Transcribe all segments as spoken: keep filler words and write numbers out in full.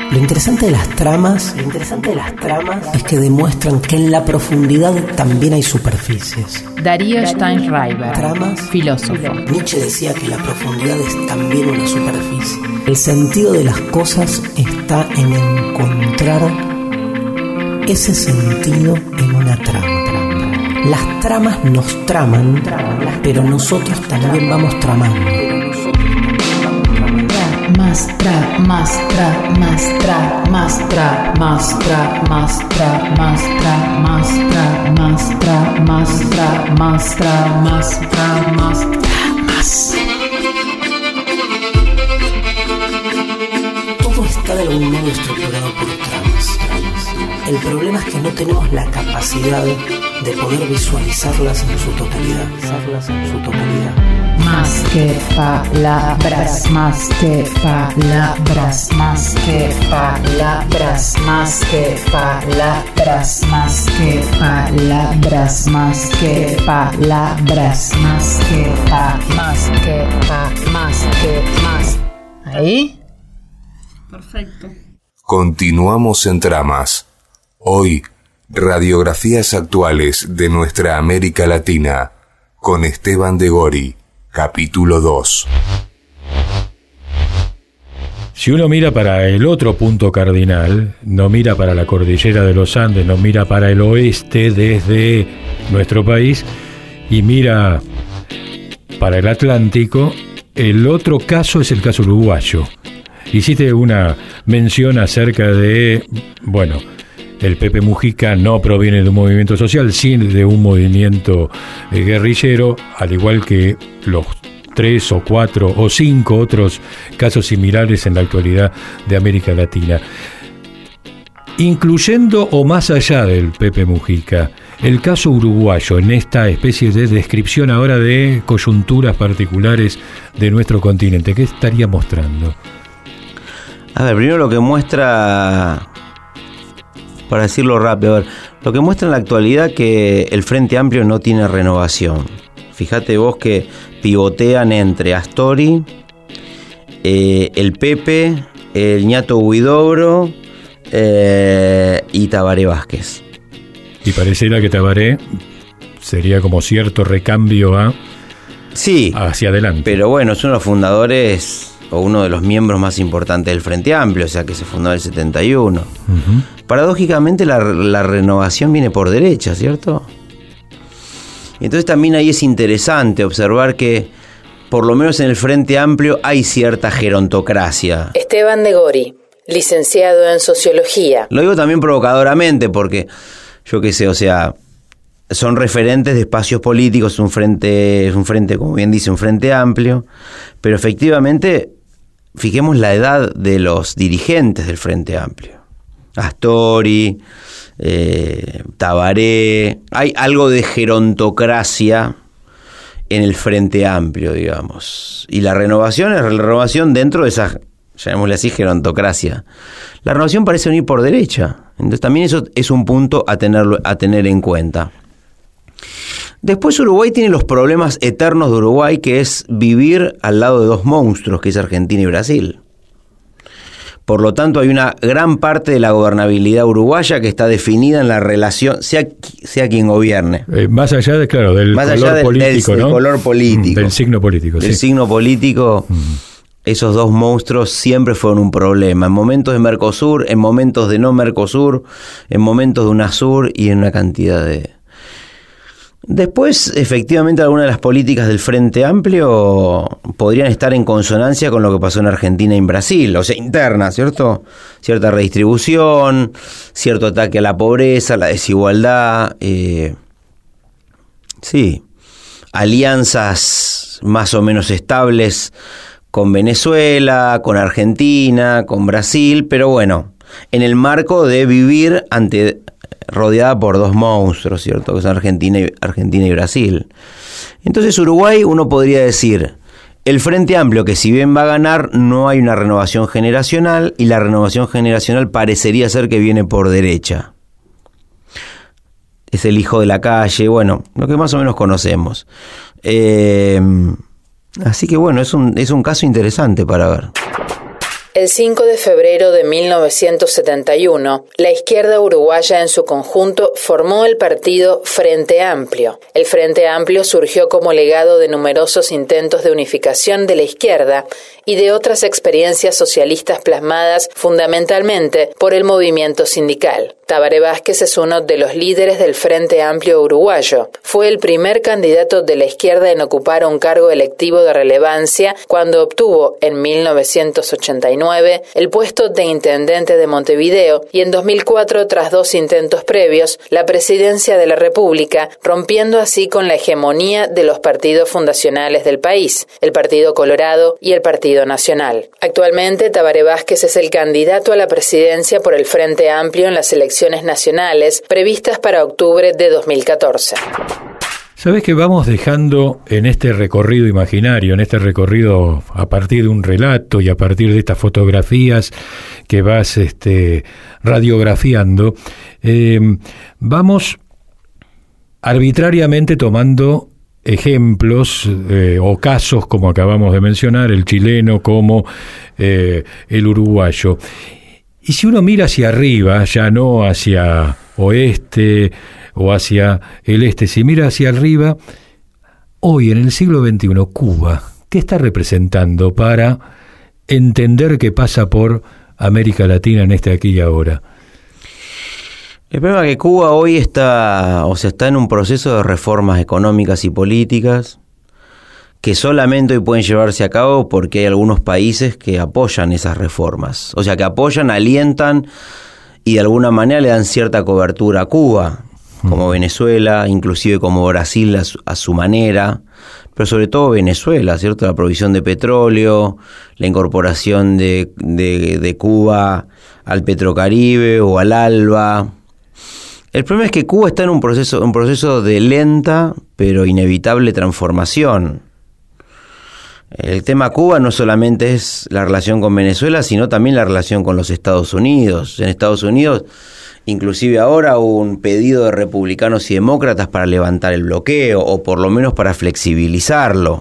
Lo interesante de las tramas, lo interesante de las tramas es que demuestran que en la profundidad también hay superficies. Darío Steinschreiber, Tramas, filósofo. Nietzsche decía que la profundidad es también una superficie. El sentido de las cosas está en encontrar ese sentido en una trama. Las tramas nos traman, pero nosotros también vamos tramando. Más tra, más tra, más tra, más tra, más tra, más tra, más tra, más tra, más tra, más tra, más tra, más tra, más tra, más. Todo está de algún modo estructurado por tramas. El problema es que no tenemos la capacidad de poder visualizarlas en su totalidad. Visualizarlas en su totalidad. Más que palabras, más que palabras, más que palabras, más que palabras, más que palabras, más que palabras, más que pa, más que pa, más que más. ¿Ahí? Perfecto. Continuamos en Tramas. Hoy, radiografías actuales de nuestra América Latina, con Esteban de Gori. Capítulo dos. Si uno mira para el otro punto cardinal, no mira para la cordillera de los Andes, no mira para el oeste desde nuestro país y mira para el Atlántico, el otro caso es el caso uruguayo. Hiciste una mención acerca de, bueno, el Pepe Mujica no proviene de un movimiento social, sino de un movimiento eh, guerrillero, al igual que los tres o cuatro o cinco otros casos similares en la actualidad de América Latina. Incluyendo o más allá del Pepe Mujica, el caso uruguayo en esta especie de descripción ahora de coyunturas particulares de nuestro continente, ¿qué estaría mostrando? A ver, primero lo que muestra... Para decirlo rápido, a ver, lo que muestra en la actualidad que el Frente Amplio no tiene renovación. Fíjate vos que pivotean entre Astori, eh, el Pepe, el Ñato Huidobro eh, y Tabaré Vázquez. Y pareciera que Tabaré sería como cierto recambio a sí, hacia adelante. Pero bueno, es uno de los fundadores o uno de los miembros más importantes del Frente Amplio, o sea que se fundó en el setenta y uno. Uh-huh. Paradójicamente la, la renovación viene por derecha, ¿cierto? Y entonces también ahí es interesante observar que, por lo menos en el Frente Amplio, hay cierta gerontocracia. Esteban de Gori, licenciado en Sociología. Lo digo también provocadoramente porque, yo qué sé, o sea, son referentes de espacios políticos, es un frente, es un frente, como bien dice, un Frente Amplio, pero efectivamente, fijemos la edad de los dirigentes del Frente Amplio. Astori, eh, Tabaré, hay algo de gerontocracia en el Frente Amplio, digamos. Y la renovación es la renovación dentro de esa, llamémosle así, gerontocracia. La renovación parece venir por derecha. Entonces también eso es un punto a, tenerlo, a tener en cuenta. Después Uruguay tiene los problemas eternos de Uruguay, que es vivir al lado de dos monstruos, que es Argentina y Brasil. Por lo tanto, hay una gran parte de la gobernabilidad uruguaya que está definida en la relación, sea, sea quien gobierne. Eh, más allá de, claro, del más color allá del, político, del, ¿no? del color político. Del signo político, del sí. signo político, mm. Esos dos monstruos siempre fueron un problema. En momentos de Mercosur, en momentos de no Mercosur, en momentos de UNASUR y en una cantidad de... Después, efectivamente, algunas de las políticas del Frente Amplio podrían estar en consonancia con lo que pasó en Argentina y en Brasil, o sea, interna, ¿cierto? Cierta redistribución, cierto ataque a la pobreza, la desigualdad, eh, sí, alianzas más o menos estables con Venezuela, con Argentina, con Brasil, pero bueno, en el marco de vivir ante... rodeada por dos monstruos, ¿cierto? Que son Argentina y, Argentina y Brasil. Entonces Uruguay, uno podría decir, el Frente Amplio, que si bien va a ganar, no hay una renovación generacional, y la renovación generacional parecería ser que viene por derecha. Es el hijo de la calle, bueno, lo que más o menos conocemos. Eh, así que bueno, es un, es un caso interesante para ver. El cinco de febrero de mil novecientos setenta y uno, la izquierda uruguaya en su conjunto formó el partido Frente Amplio. El Frente Amplio surgió como legado de numerosos intentos de unificación de la izquierda y de otras experiencias socialistas plasmadas fundamentalmente por el movimiento sindical. Tabaré Vázquez es uno de los líderes del Frente Amplio uruguayo. Fue el primer candidato de la izquierda en ocupar un cargo electivo de relevancia cuando obtuvo en mil novecientos ochenta y nueve el puesto de intendente de Montevideo y en dos mil cuatro, tras dos intentos previos, la presidencia de la República, rompiendo así con la hegemonía de los partidos fundacionales del país, el Partido Colorado y el Partido Nacional. Actualmente, Tabaré Vázquez es el candidato a la presidencia por el Frente Amplio en las elecciones nacionales previstas para octubre de dos mil catorce. Sabés que vamos dejando en este recorrido imaginario, en este recorrido a partir de un relato y a partir de estas fotografías que vas este, radiografiando, eh, vamos arbitrariamente tomando ejemplos eh, o casos como acabamos de mencionar, el chileno como eh, el uruguayo. Y si uno mira hacia arriba, ya no hacia oeste o hacia el este, si mira hacia arriba, hoy en el siglo veintiuno, Cuba, ¿qué está representando para entender qué pasa por América Latina en este aquí y ahora? El problema es que Cuba hoy está, o sea, está en un proceso de reformas económicas y políticas que solamente hoy pueden llevarse a cabo porque hay algunos países que apoyan esas reformas. O sea, que apoyan, alientan y de alguna manera le dan cierta cobertura a Cuba, como Venezuela, inclusive como Brasil a su, a su manera, pero sobre todo Venezuela, ¿cierto? La provisión de petróleo, la incorporación de, de, de Cuba al Petrocaribe o al ALBA. El problema es que Cuba está en un proceso, un proceso de lenta pero inevitable transformación. El tema Cuba no solamente es la relación con Venezuela, sino también la relación con los Estados Unidos. En Estados Unidos, inclusive ahora hubo un pedido de republicanos y demócratas para levantar el bloqueo, o por lo menos para flexibilizarlo.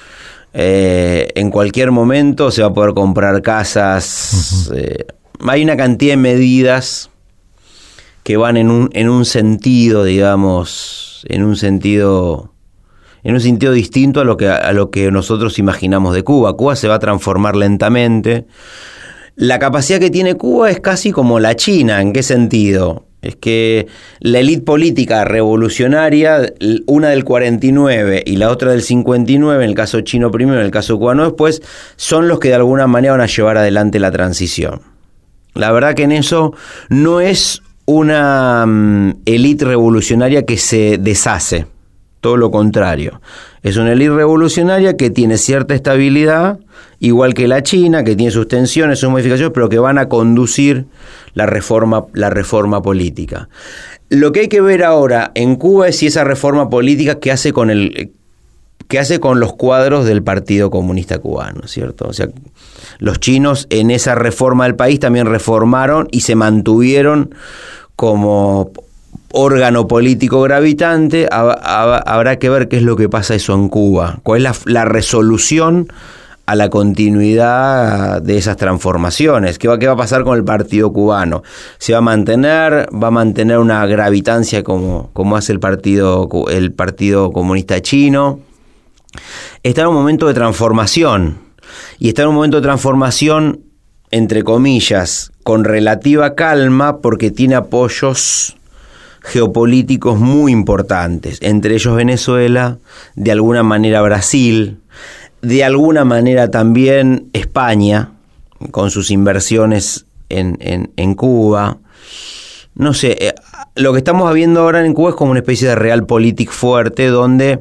Eh, en cualquier momento se va a poder comprar casas. Uh-huh. Eh, hay una cantidad de medidas que van en un, en un sentido, digamos, en un sentido... en un sentido distinto a lo que a lo que nosotros imaginamos de Cuba. Cuba se va a transformar lentamente. La capacidad que tiene Cuba es casi como la China. ¿En qué sentido? Es que la élite política revolucionaria, una del cuarenta y nueve y la otra del cincuenta y nueve, en el caso chino primero, en el caso cubano después, son los que de alguna manera van a llevar adelante la transición. La verdad que en eso no es una um, élite revolucionaria que se deshace. Todo lo contrario. Es una élite revolucionaria que tiene cierta estabilidad, igual que la China, que tiene sus tensiones, sus modificaciones, pero que van a conducir la reforma, la reforma política. Lo que hay que ver ahora en Cuba es si esa reforma política que hace con el que hace con los cuadros del Partido Comunista Cubano, ¿cierto? O sea, los chinos en esa reforma del país también reformaron y se mantuvieron como órgano político gravitante. Habrá que ver qué es lo que pasa eso en Cuba, cuál es la, la resolución a la continuidad de esas transformaciones. ¿Qué va, qué va a pasar con el partido cubano? ¿Se va a mantener? ¿Va a mantener una gravitancia como, como hace el partido, el partido comunista chino? Está en un momento de transformación, y está en un momento de transformación, entre comillas, con relativa calma, porque tiene apoyos geopolíticos muy importantes, entre ellos Venezuela, de alguna manera Brasil, de alguna manera también España, con sus inversiones en, en, en Cuba. No sé, eh, lo que estamos viendo ahora en Cuba es como una especie de realpolitik fuerte, donde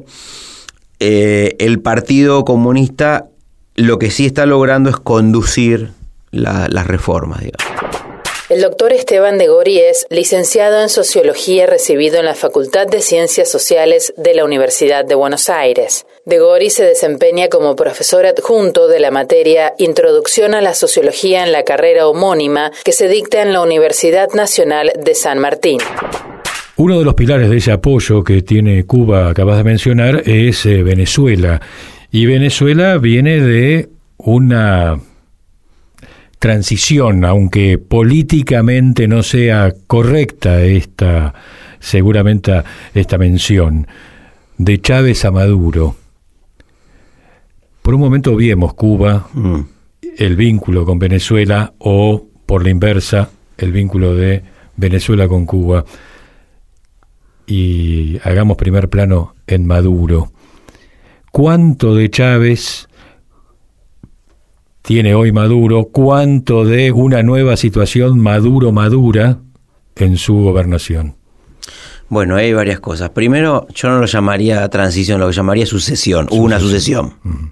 eh, el Partido Comunista lo que sí está logrando es conducir la, las reformas, digamos. El doctor Esteban de Gori es licenciado en Sociología recibido en la Facultad de Ciencias Sociales de la Universidad de Buenos Aires. De Gori se desempeña como profesor adjunto de la materia Introducción a la Sociología en la carrera homónima que se dicta en la Universidad Nacional de San Martín. Uno de los pilares de ese apoyo que tiene Cuba, acabas de mencionar, es eh, Venezuela. Y Venezuela viene de una transición, aunque políticamente no sea correcta esta, seguramente esta mención, de Chávez a Maduro. Por un momento vimos Cuba, mm. el vínculo con Venezuela, o por la inversa, el vínculo de Venezuela con Cuba. Y hagamos primer plano en Maduro. ¿Cuánto de Chávez tiene hoy Maduro? ¿Cuánto de una nueva situación Maduro-Madura en su gobernación? Bueno, hay varias cosas. Primero, yo no lo llamaría transición, lo que llamaría sucesión. Hubo una sucesión. Uh-huh.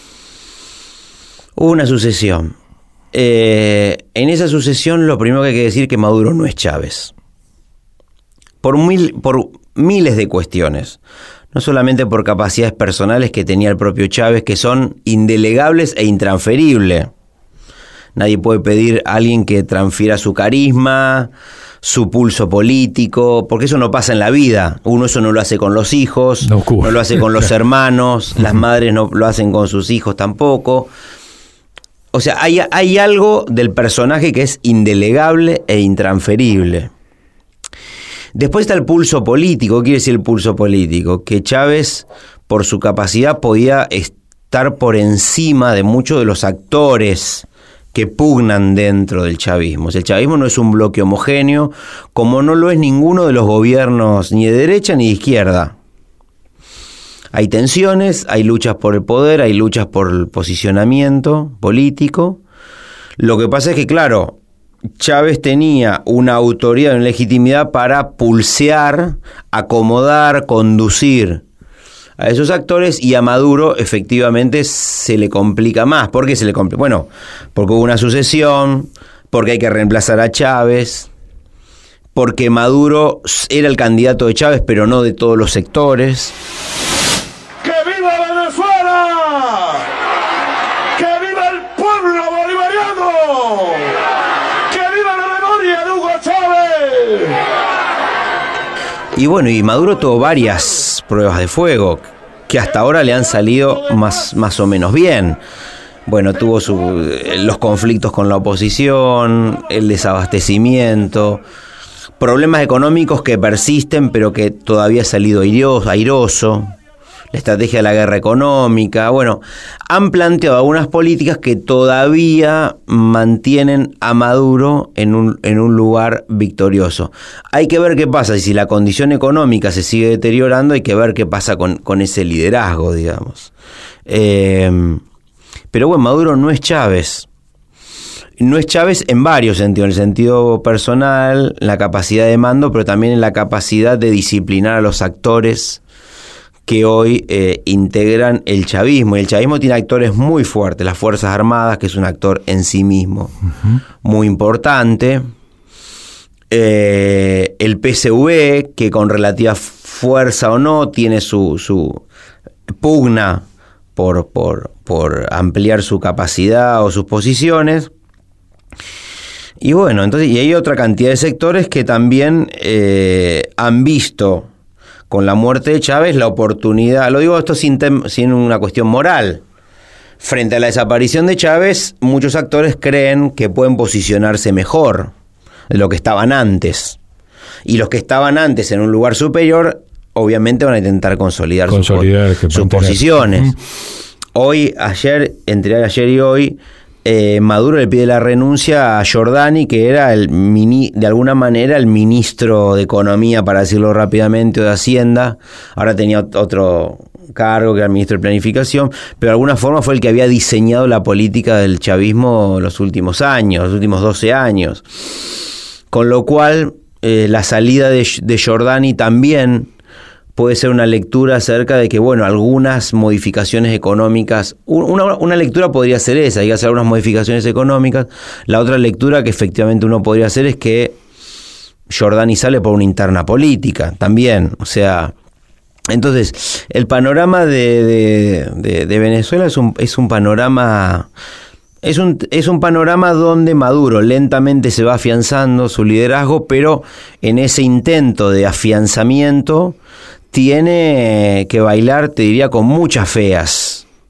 Hubo una sucesión. Eh, en esa sucesión, lo primero que hay que decir es que Maduro no es Chávez. Por, mil, por miles de cuestiones. No solamente por capacidades personales que tenía el propio Chávez, que son indelegables e intransferibles. Nadie puede pedir a alguien que transfiera su carisma, su pulso político, porque eso no pasa en la vida. Uno eso no lo hace con los hijos, no, no lo hace con los hermanos, las madres no lo hacen con sus hijos tampoco. O sea, hay, hay algo del personaje que es indelegable e intransferible. Después está el pulso político. ¿Qué quiere decir el pulso político? Que Chávez, por su capacidad, podía estar por encima de muchos de los actores que pugnan dentro del chavismo. O sea, el chavismo no es un bloque homogéneo, como no lo es ninguno de los gobiernos ni de derecha ni de izquierda. Hay tensiones, hay luchas por el poder, hay luchas por el posicionamiento político. Lo que pasa es que, claro, Chávez tenía una autoridad, una legitimidad para pulsear, acomodar, conducir a esos actores, y a Maduro efectivamente se le complica más. ¿Por qué se le complica? Bueno, porque hubo una sucesión, porque hay que reemplazar a Chávez, porque Maduro era el candidato de Chávez, pero no de todos los sectores. ¡Que viva Venezuela! ¡Que viva el pueblo bolivariano! Y bueno, y Maduro tuvo varias pruebas de fuego que hasta ahora le han salido más, más o menos bien. Bueno, tuvo su, los conflictos con la oposición, el desabastecimiento, problemas económicos que persisten pero que todavía ha salido airoso, la estrategia de la guerra económica. Bueno, han planteado algunas políticas que todavía mantienen a Maduro en un, en un lugar victorioso. Hay que ver qué pasa, y si la condición económica se sigue deteriorando, hay que ver qué pasa con, con ese liderazgo, digamos. Eh, pero bueno, Maduro no es Chávez. No es Chávez en varios sentidos, en el sentido personal, la capacidad de mando, pero también en la capacidad de disciplinar a los actores que hoy eh, integran el chavismo. Y el chavismo tiene actores muy fuertes. Las Fuerzas Armadas, que es un actor en sí mismo uh-huh. muy importante. Eh, el P S V, que con relativa fuerza o no, tiene su, su pugna por, por, por ampliar su capacidad o sus posiciones. Y bueno, entonces, y hay otra cantidad de sectores que también eh, han visto con la muerte de Chávez la oportunidad, lo digo esto sin, tem, sin una cuestión moral, frente a la desaparición de Chávez, muchos actores creen que pueden posicionarse mejor de lo que estaban antes, y los que estaban antes en un lugar superior obviamente van a intentar consolidar, consolidar sus, sus posiciones. Uh-huh. Hoy, ayer, entre ayer y hoy, Eh, Maduro le pide la renuncia a Giordani, que era el mini, de alguna manera el ministro de Economía, para decirlo rápidamente, o de Hacienda. Ahora tenía otro cargo, que era el ministro de Planificación, pero de alguna forma fue el que había diseñado la política del chavismo los últimos años, los últimos doce años. Con lo cual, eh, la salida de, de Giordani también puede ser una lectura acerca de que, bueno, algunas modificaciones económicas, una, una lectura podría ser esa, hay que hacer algunas modificaciones económicas. La otra lectura que efectivamente uno podría hacer es que Giordani sale por una interna política también. O sea, entonces, el panorama de, de, de, de Venezuela es un, es un panorama... Es un, es un panorama donde Maduro lentamente se va afianzando su liderazgo, pero en ese intento de afianzamiento tiene que bailar, te diría, con muchas feas,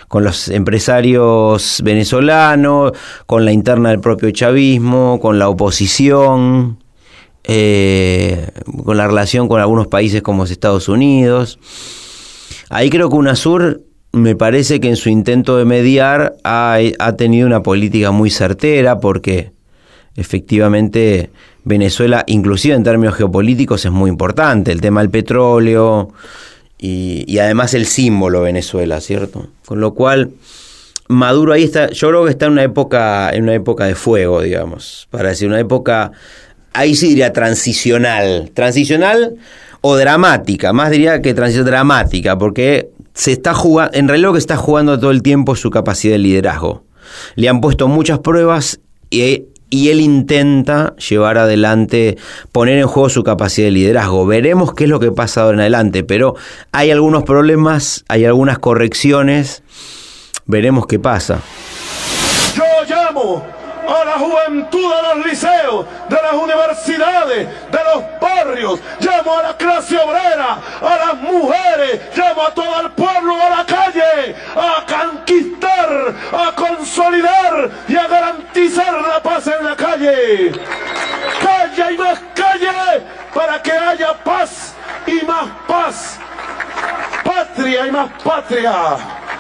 con los empresarios venezolanos, con la interna del propio chavismo, con la oposición, eh, con la relación con algunos países como Estados Unidos. Ahí creo que UNASUR, me parece que en su intento de mediar ha, ha tenido una política muy certera, porque efectivamente Venezuela, inclusive en términos geopolíticos, es muy importante. El tema del petróleo y, y además el símbolo Venezuela, ¿cierto? Con lo cual, Maduro ahí está, yo creo que está en una época, en una época de fuego, digamos, para decir, una época, ahí sí diría transicional, transicional o dramática, más diría que transición dramática, porque se está jugando, en realidad lo que está jugando todo el tiempo es su capacidad de liderazgo. Le han puesto muchas pruebas y, y él intenta llevar adelante, poner en juego su capacidad de liderazgo. Veremos qué es lo que pasa ahora en adelante, pero hay algunos problemas, hay algunas correcciones, veremos qué pasa. Yo llamo a la juventud de los liceos, de las universidades, de los barrios, llamo a la clase obrera, a las mujeres, llamo a todo el pueblo de la calle a conquistar, a consolidar y a garantizar la paz en la calle. Calle y más calle para que haya paz y más paz. Patria y más patria.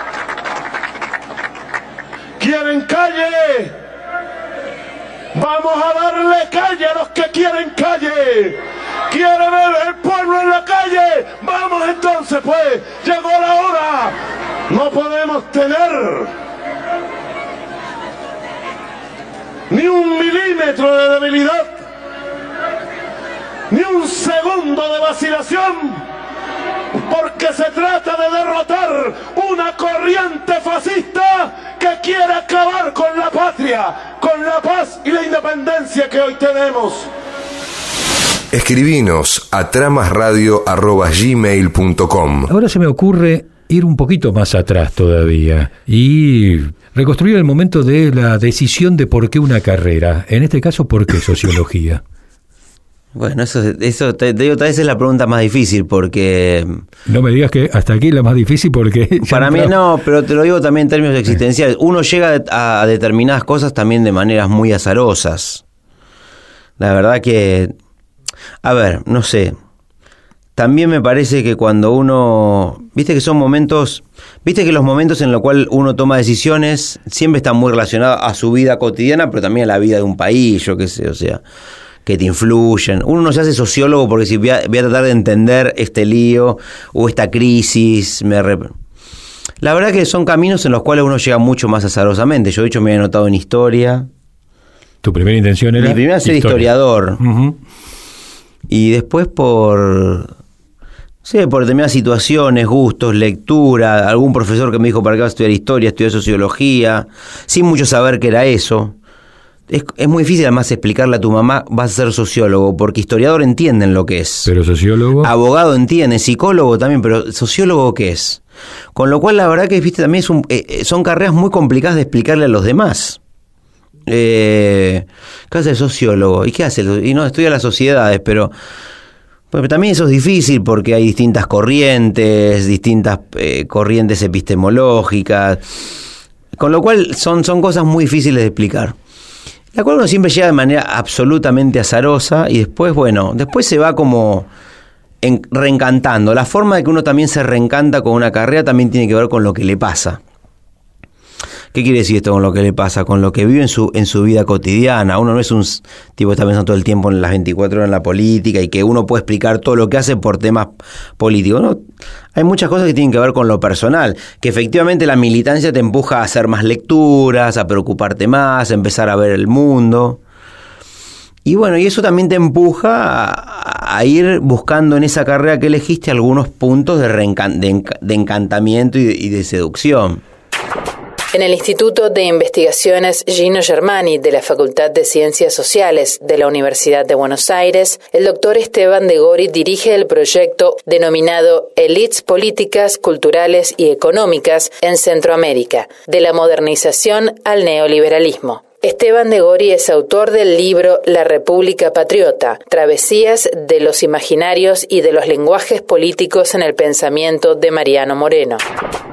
¿Quieren calle? Vamos a darle calle a los que quieren calle. ¿Quiere ver el pueblo en la calle? Vamos entonces, pues, llegó la hora. No podemos tener ni un milímetro de debilidad, ni un segundo de vacilación, porque se trata de derrotar una corriente fascista que quiere acabar con la patria, con la paz y la independencia que hoy tenemos. Escribinos a tramasradio arroba gmail punto com. Ahora se me ocurre ir un poquito más atrás todavía y reconstruir el momento de la decisión de por qué una carrera. En este caso, ¿por qué sociología? Bueno, eso, eso te, te digo, tal vez es la pregunta más difícil, porque... No me digas que hasta aquí es la más difícil, porque... Para mí no, pero te lo digo también en términos existenciales. Uno llega a, a determinadas cosas también de maneras muy azarosas. La verdad que... A ver, no sé. También me parece que cuando uno... Viste que son momentos... Viste que los momentos en los cuales uno toma decisiones siempre están muy relacionados a su vida cotidiana, pero también a la vida de un país, yo qué sé, o sea... que te influyen. Uno no se hace sociólogo porque si voy a, voy a tratar de entender este lío o esta crisis. Me rep... La verdad que son caminos en los cuales uno llega mucho más azarosamente. Yo de hecho me había anotado en historia. ¿Tu primera intención era? Mi primera ser historia. historiador. Uh-huh. Y después por... Sí, por determinadas situaciones, gustos, lectura, algún profesor que me dijo para qué vas a estudiar historia, estudiar sociología, sin mucho saber qué era eso. Es, es muy difícil además explicarle a tu mamá vas a ser sociólogo, porque historiador entienden lo que es. Pero sociólogo. Abogado entiende, psicólogo también, pero sociólogo ¿qué es? Con lo cual la verdad que viste también es un, eh, son carreras muy complicadas de explicarle a los demás. Eh, ¿Qué hace el sociólogo? ¿Y qué hace? Y no, estudia las sociedades, pero, pero también eso es difícil porque hay distintas corrientes, distintas eh, corrientes epistemológicas, con lo cual son, son cosas muy difíciles de explicar. La cual uno siempre llega de manera absolutamente azarosa y después, bueno, después se va como en, reencantando. La forma de que uno también se reencanta con una carrera también tiene que ver con lo que le pasa. ¿Qué quiere decir esto con lo que le pasa? Con lo que vive en su, en su vida cotidiana. Uno no es un tipo que está pensando todo el tiempo en las veinticuatro horas en la política y que uno puede explicar todo lo que hace por temas políticos. No, hay muchas cosas que tienen que ver con lo personal, que efectivamente la militancia te empuja a hacer más lecturas, a preocuparte más, a empezar a ver el mundo. Y bueno, y eso también te empuja a, a ir buscando en esa carrera que elegiste algunos puntos de, reencan- de, enc- de encantamiento y de, y de seducción. En el Instituto de Investigaciones Gino Germani de la Facultad de Ciencias Sociales de la Universidad de Buenos Aires, el doctor Esteban de Gori dirige el proyecto denominado Elites Políticas, Culturales y Económicas en Centroamérica, de la modernización al neoliberalismo. Esteban de Gori es autor del libro La República Patriota, Travesías de los Imaginarios y de los Lenguajes Políticos en el Pensamiento de Mariano Moreno.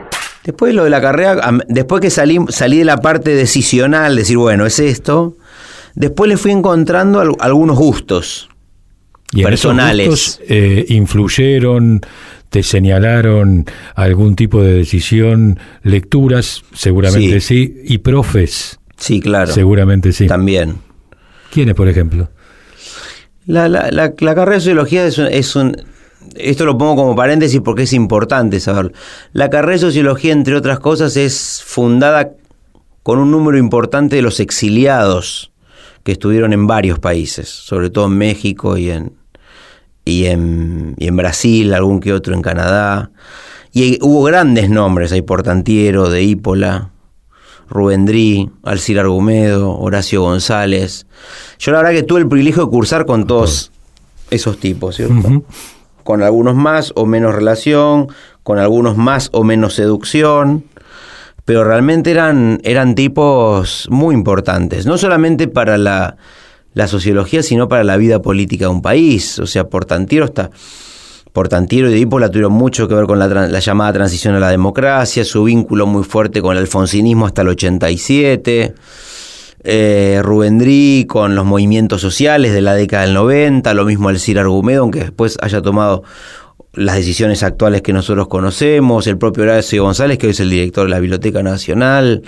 Después lo de la carrera, después que salí, salí de la parte decisional, decir, bueno, es esto, después le fui encontrando al, algunos gustos ¿Y personales. En esos gustos, eh, influyeron, te señalaron algún tipo de decisión, lecturas, seguramente sí, sí y profes? Sí, claro. Seguramente sí. También. ¿Quiénes, por ejemplo? La, la, la, la carrera de sociología es un, es un... Esto lo pongo como paréntesis porque es importante saberlo. La carrera de sociología, entre otras cosas, es fundada con un número importante de los exiliados que estuvieron en varios países, sobre todo en México y en, y en, y en Brasil, algún que otro en Canadá. Y hubo grandes nombres, hay Portantiero, de Ípola, Rubén Drí, Alcir Argumedo, Horacio González. Yo la verdad que tuve el privilegio de cursar con todos esos tipos, ¿cierto? Uh-huh. Con algunos más o menos relación, con algunos más o menos seducción, pero realmente eran, eran tipos muy importantes, no solamente para la, la sociología, sino para la vida política de un país. O sea, Portantiero está... Portantiero y de Ípola tuvieron mucho que ver con la, la llamada transición a la democracia, su vínculo muy fuerte con el alfonsinismo hasta el ochenta y siete, eh, Rubén Drí con los movimientos sociales de la década del noventa, lo mismo Alcir Argumedo, aunque después haya tomado las decisiones actuales que nosotros conocemos, el propio Horacio González, que hoy es el director de la Biblioteca Nacional,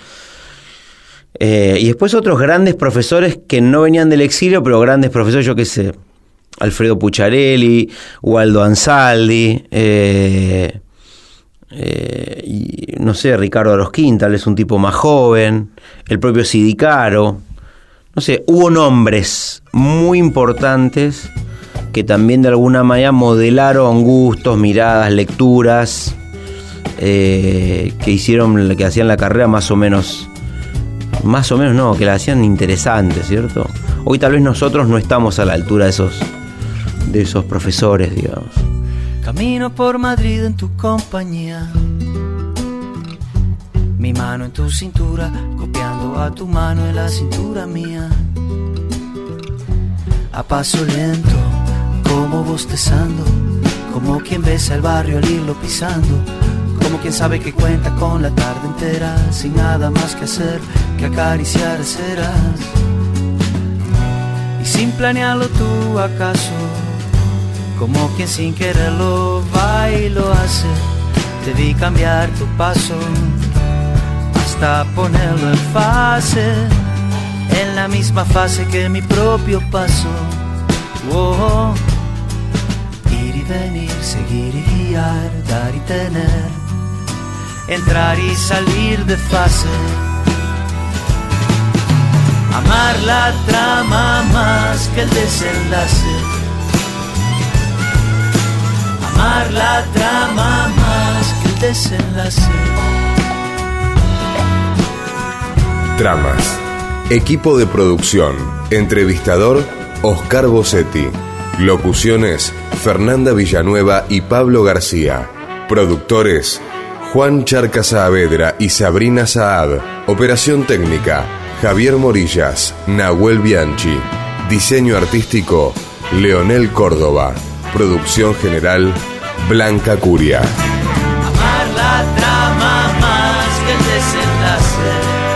eh, y después otros grandes profesores que no venían del exilio, pero grandes profesores, yo qué sé, Alfredo Pucciarelli, Waldo Ansaldi, eh, eh, y no sé, Ricardo Arosquín, tal vez un tipo más joven, el propio Sidicaro, no sé, hubo nombres muy importantes que también de alguna manera modelaron gustos, miradas, lecturas, eh, que hicieron, que hacían la carrera más o menos, más o menos no, que la hacían interesante, ¿cierto? Hoy tal vez nosotros no estamos a la altura de esos de esos profesores, digamos. Camino por Madrid en tu compañía, mi mano en tu cintura, copiando a tu mano en la cintura mía. A paso lento, como bostezando, como quien besa el barrio al irlo pisando, como quien sabe que cuenta con la tarde entera, sin nada más que hacer que acariciar serás. Y sin planearlo tú acaso, como quien sin quererlo va y lo hace, te vi cambiar tu paso hasta ponerlo en fase, en la misma fase que mi propio paso. Oh, ir y venir, seguir y guiar, dar y tener, entrar y salir de fase. Amar la trama más que el desenlace, amar la trama más que el desenlace. Tramas. Equipo de producción. Entrevistador Oscar Bossetti. Locuciones Fernanda Villanueva y Pablo García. Productores Juan Charca Saavedra y Sabrina Saad. Operación técnica Javier Morillas, Nahuel Bianchi. Diseño artístico Leonel Córdoba. Producción general Blanca Curia. Amar la trama más que el desenlace,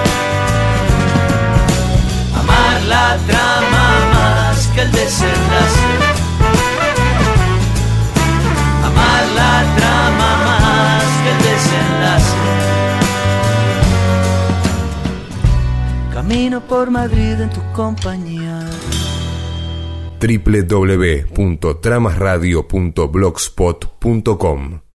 amar la trama más que el desenlace, amar la trama más que el desenlace. Camino por Madrid en tu compañía. doble u doble u doble u punto tramas radio punto blogspot punto com